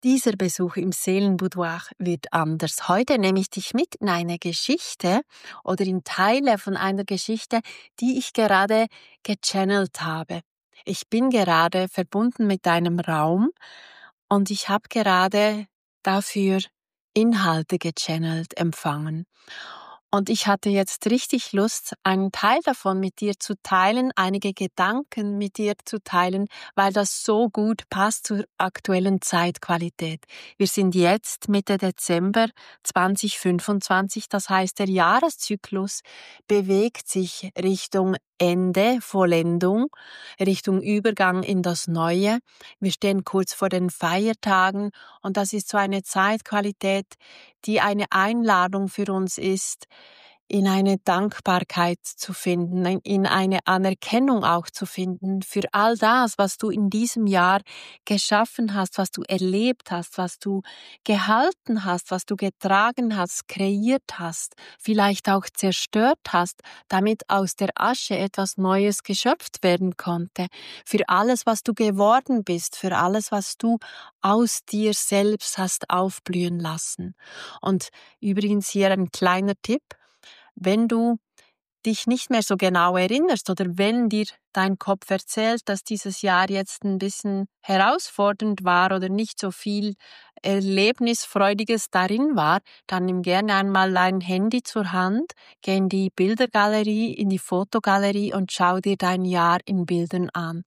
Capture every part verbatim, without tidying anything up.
Dieser Besuch im Seelenboudoir wird anders. Heute nehme ich dich mit in eine Geschichte oder in Teile von einer Geschichte, die ich gerade gechannelt habe. Ich bin gerade verbunden mit einem Raum und ich habe gerade dafür Inhalte gechannelt empfangen. Und ich hatte jetzt richtig Lust, einen Teil davon mit dir zu teilen, einige Gedanken mit dir zu teilen, weil das so gut passt zur aktuellen Zeitqualität. Wir sind jetzt Mitte Dezember zwanzig fünfundzwanzig, das heißt, der Jahreszyklus bewegt sich Richtung Ende, Vollendung, Richtung Übergang in das Neue. Wir stehen kurz vor den Feiertagen und das ist so eine Zeitqualität, die eine Einladung für uns ist, in eine Dankbarkeit zu finden, in eine Anerkennung auch zu finden für all das, was du in diesem Jahr geschaffen hast, was du erlebt hast, was du gehalten hast, was du getragen hast, kreiert hast, vielleicht auch zerstört hast, damit aus der Asche etwas Neues geschöpft werden konnte, für alles, was du geworden bist, für alles, was du aus dir selbst hast aufblühen lassen. Und übrigens hier ein kleiner Tipp: Wenn du dich nicht mehr so genau erinnerst oder wenn dir dein Kopf erzählt, dass dieses Jahr jetzt ein bisschen herausfordernd war oder nicht so viel Erlebnisfreudiges darin war, dann nimm gerne einmal dein Handy zur Hand, geh in die Bildergalerie, in die Fotogalerie und schau dir dein Jahr in Bildern an.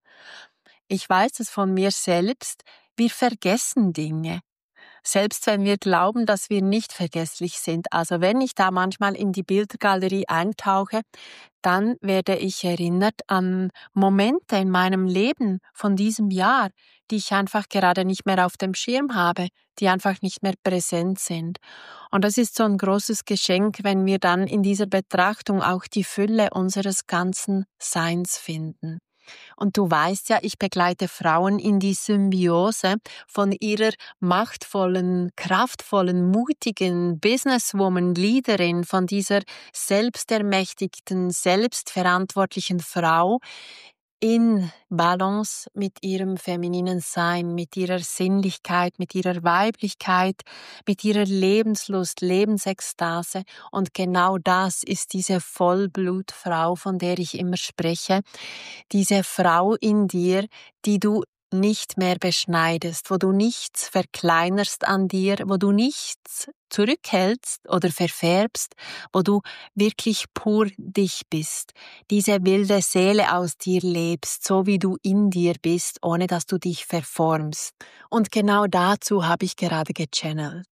Ich weiß es von mir selbst, wir vergessen Dinge. Selbst wenn wir glauben, dass wir nicht vergesslich sind. Also wenn ich da manchmal in die Bildergalerie eintauche, dann werde ich erinnert an Momente in meinem Leben von diesem Jahr, die ich einfach gerade nicht mehr auf dem Schirm habe, die einfach nicht mehr präsent sind. Und das ist so ein großes Geschenk, wenn wir dann in dieser Betrachtung auch die Fülle unseres ganzen Seins finden. Und du weißt ja, ich begleite Frauen in die Symbiose von ihrer machtvollen, kraftvollen, mutigen Businesswoman, Leaderin, von dieser selbstermächtigten, selbstverantwortlichen Frau in Balance mit ihrem femininen Sein, mit ihrer Sinnlichkeit, mit ihrer Weiblichkeit, mit ihrer Lebenslust, Lebensekstase. Und genau das ist diese Vollblutfrau, von der ich immer spreche. Diese Frau in dir, die du nicht mehr beschneidest, wo du nichts verkleinerst an dir, wo du nichts zurückhältst oder verfärbst, wo du wirklich pur dich bist, diese wilde Seele aus dir lebst, so wie du in dir bist, ohne dass du dich verformst. Und genau dazu habe ich gerade gechannelt.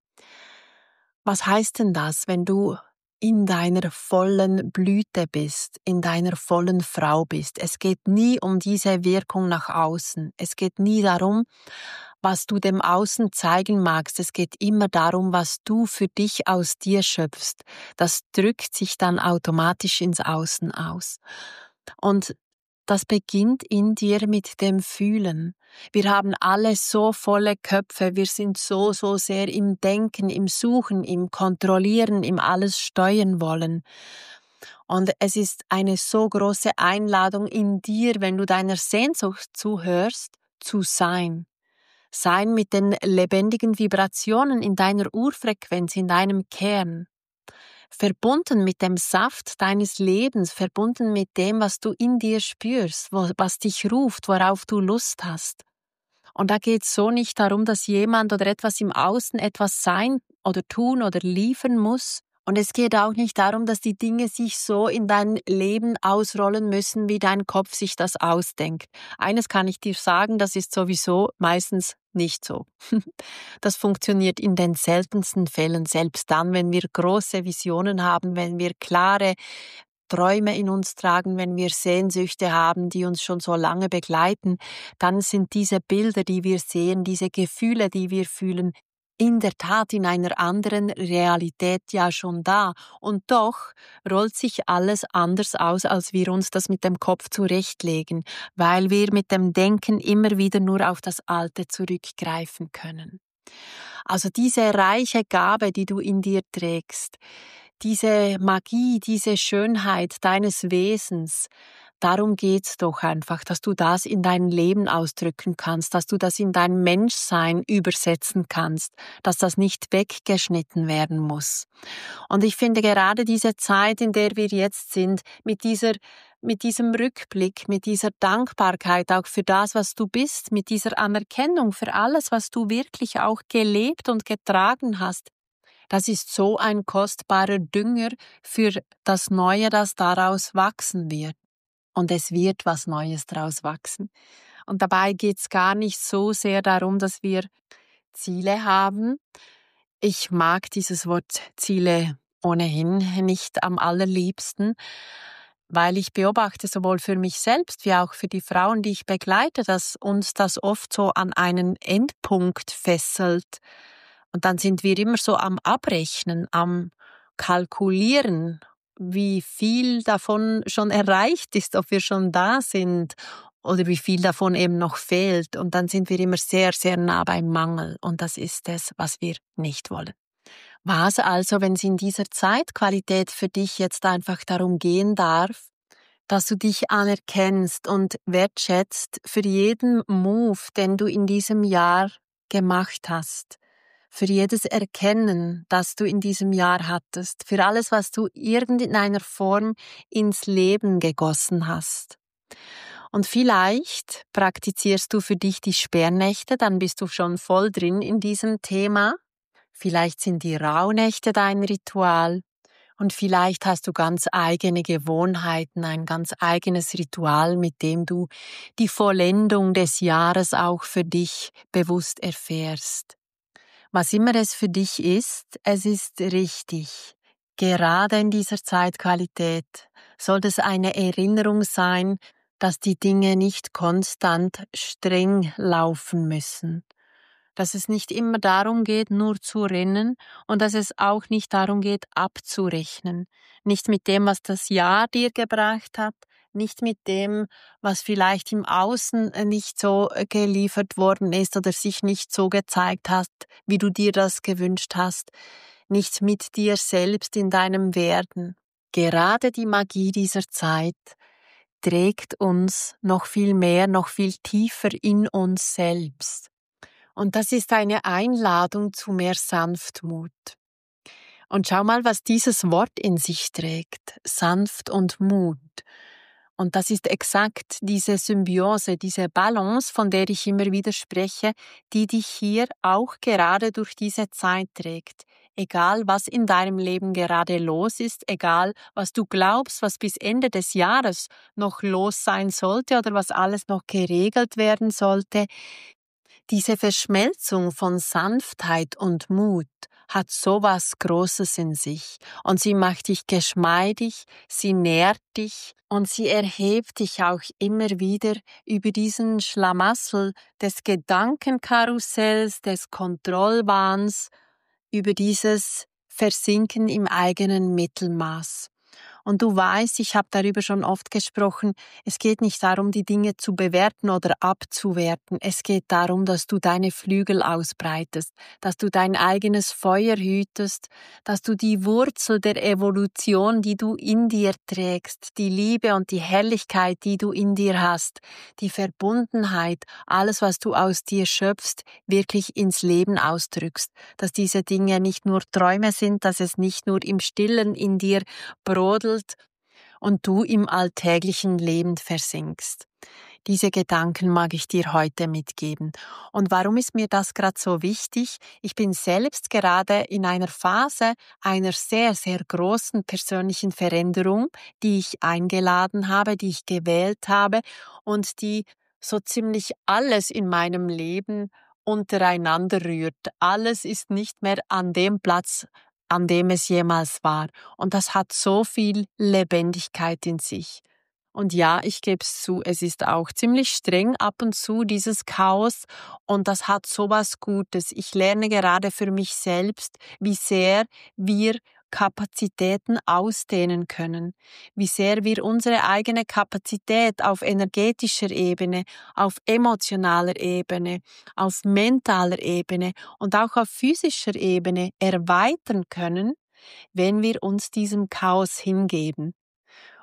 Was heißt denn das, wenn du in deiner vollen Blüte bist, in deiner vollen Frau bist? Es geht nie um diese Wirkung nach außen. Es geht nie darum, was du dem Außen zeigen magst. Es geht immer darum, was du für dich aus dir schöpfst. Das drückt sich dann automatisch ins Außen aus. Und das beginnt in dir mit dem Fühlen. Wir haben alle so volle Köpfe, wir sind so, so sehr im Denken, im Suchen, im Kontrollieren, im alles steuern wollen. Und es ist eine so große Einladung in dir, wenn du deiner Sehnsucht zuhörst, zu sein. Sein mit den lebendigen Vibrationen in deiner Urfrequenz, in deinem Kern. Verbunden mit dem Saft deines Lebens, verbunden mit dem, was du in dir spürst, was dich ruft, worauf du Lust hast. Und da geht es so nicht darum, dass jemand oder etwas im Außen etwas sein oder tun oder liefern muss. Und es geht auch nicht darum, dass die Dinge sich so in dein Leben ausrollen müssen, wie dein Kopf sich das ausdenkt. Eines kann ich dir sagen, das ist sowieso meistens nicht so. Das funktioniert in den seltensten Fällen, selbst dann, wenn wir große Visionen haben, wenn wir klare Träume in uns tragen, wenn wir Sehnsüchte haben, die uns schon so lange begleiten, dann sind diese Bilder, die wir sehen, diese Gefühle, die wir fühlen, in der Tat in einer anderen Realität ja schon da. Und doch rollt sich alles anders aus, als wir uns das mit dem Kopf zurechtlegen, weil wir mit dem Denken immer wieder nur auf das Alte zurückgreifen können. Also diese reiche Gabe, die du in dir trägst, diese Magie, diese Schönheit deines Wesens, darum geht's doch einfach, dass du das in dein Leben ausdrücken kannst, dass du das in dein Menschsein übersetzen kannst, dass das nicht weggeschnitten werden muss. Und ich finde gerade diese Zeit, in der wir jetzt sind, mit dieser mit diesem Rückblick, mit dieser Dankbarkeit auch für das, was du bist, mit dieser Anerkennung für alles, was du wirklich auch gelebt und getragen hast, das ist so ein kostbarer Dünger für das Neue, das daraus wachsen wird. Und es wird was Neues daraus wachsen. Und dabei geht's gar nicht so sehr darum, dass wir Ziele haben. Ich mag dieses Wort Ziele ohnehin nicht am allerliebsten, weil ich beobachte sowohl für mich selbst wie auch für die Frauen, die ich begleite, dass uns das oft so an einen Endpunkt fesselt. Und dann sind wir immer so am Abrechnen, am Kalkulieren, wie viel davon schon erreicht ist, ob wir schon da sind oder wie viel davon eben noch fehlt. Und dann sind wir immer sehr, sehr nah beim Mangel. Und das ist es, was wir nicht wollen. Was also, wenn es in dieser Zeitqualität für dich jetzt einfach darum gehen darf, dass du dich anerkennst und wertschätzt für jeden Move, den du in diesem Jahr gemacht hast, für jedes Erkennen, das du in diesem Jahr hattest, für alles, was du irgendeiner Form ins Leben gegossen hast. Und vielleicht praktizierst du für dich die Sperrnächte, dann bist du schon voll drin in diesem Thema. Vielleicht sind die Rauhnächte dein Ritual und vielleicht hast du ganz eigene Gewohnheiten, ein ganz eigenes Ritual, mit dem du die Vollendung des Jahres auch für dich bewusst erfährst. Was immer es für dich ist, es ist richtig. Gerade in dieser Zeitqualität sollte es eine Erinnerung sein, dass die Dinge nicht konstant streng laufen müssen. Dass es nicht immer darum geht, nur zu rennen und dass es auch nicht darum geht, abzurechnen. Nicht mit dem, was das Jahr dir gebracht hat, nicht mit dem, was vielleicht im Außen nicht so geliefert worden ist oder sich nicht so gezeigt hat, wie du dir das gewünscht hast, nicht mit dir selbst in deinem Werden. Gerade die Magie dieser Zeit trägt uns noch viel mehr, noch viel tiefer in uns selbst. Und das ist eine Einladung zu mehr Sanftmut. Und schau mal, was dieses Wort in sich trägt. Sanft und Mut. Und das ist exakt diese Symbiose, diese Balance, von der ich immer wieder spreche, die dich hier auch gerade durch diese Zeit trägt. Egal, was in deinem Leben gerade los ist, egal, was du glaubst, was bis Ende des Jahres noch los sein sollte oder was alles noch geregelt werden sollte, diese Verschmelzung von Sanftheit und Mut hat so was Großes in sich und sie macht dich geschmeidig, sie nährt dich und sie erhebt dich auch immer wieder über diesen Schlamassel des Gedankenkarussells, des Kontrollwahns, über dieses Versinken im eigenen Mittelmaß. Und du weißt, ich habe darüber schon oft gesprochen, es geht nicht darum, die Dinge zu bewerten oder abzuwerten. Es geht darum, dass du deine Flügel ausbreitest, dass du dein eigenes Feuer hütest, dass du die Wurzel der Evolution, die du in dir trägst, die Liebe und die Herrlichkeit, die du in dir hast, die Verbundenheit, alles, was du aus dir schöpfst, wirklich ins Leben ausdrückst. Dass diese Dinge nicht nur Träume sind, dass es nicht nur im Stillen in dir brodelt und du im alltäglichen Leben versinkst. Diese Gedanken mag ich dir heute mitgeben. Und warum ist mir das gerade so wichtig? Ich bin selbst gerade in einer Phase einer sehr, sehr großen persönlichen Veränderung, die ich eingeladen habe, die ich gewählt habe und die so ziemlich alles in meinem Leben untereinander rührt. Alles ist nicht mehr an dem Platz, an dem es jemals war. Und das hat so viel Lebendigkeit in sich. Und ja, ich gebe es zu, es ist auch ziemlich streng ab und zu, dieses Chaos. Und das hat so was Gutes. Ich lerne gerade für mich selbst, wie sehr wir Kapazitäten ausdehnen können, wie sehr wir unsere eigene Kapazität auf energetischer Ebene, auf emotionaler Ebene, auf mentaler Ebene und auch auf physischer Ebene erweitern können, wenn wir uns diesem Chaos hingeben.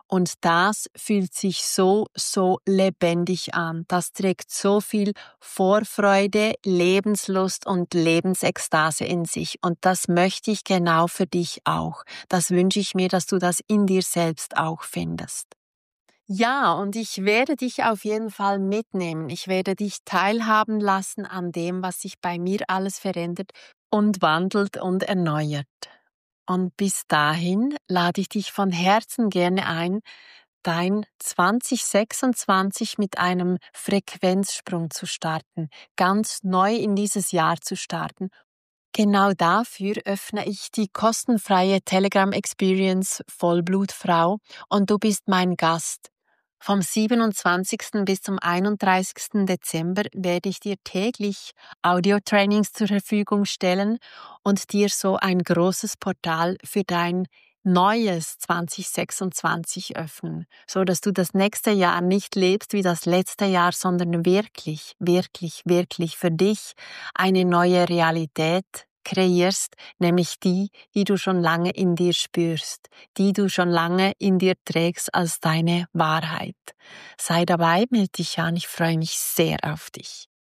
Und das fühlt sich so, so lebendig an. Das trägt so viel Vorfreude, Lebenslust und Lebensekstase in sich. Und das möchte ich genau für dich auch. Das wünsche ich mir, dass du das in dir selbst auch findest. Ja, und ich werde dich auf jeden Fall mitnehmen. Ich werde dich teilhaben lassen an dem, was sich bei mir alles verändert und wandelt und erneuert. Und bis dahin lade ich dich von Herzen gerne ein, dein zwanzig sechsundzwanzig mit einem Frequenzsprung zu starten, ganz neu in dieses Jahr zu starten. Genau dafür öffne ich die kostenfreie Telegram Experience Vollblutfrau und du bist mein Gast. Vom siebenundzwanzigsten bis zum einunddreißigsten Dezember werde ich dir täglich Audiotrainings zur Verfügung stellen und dir so ein großes Portal für dein neues zwanzig sechsundzwanzig öffnen, so dass du das nächste Jahr nicht lebst wie das letzte Jahr, sondern wirklich, wirklich, wirklich für dich eine neue Realität kreierst, nämlich die, die du schon lange in dir spürst, die du schon lange in dir trägst als deine Wahrheit. Sei dabei, melde dich an, ich freue mich sehr auf dich.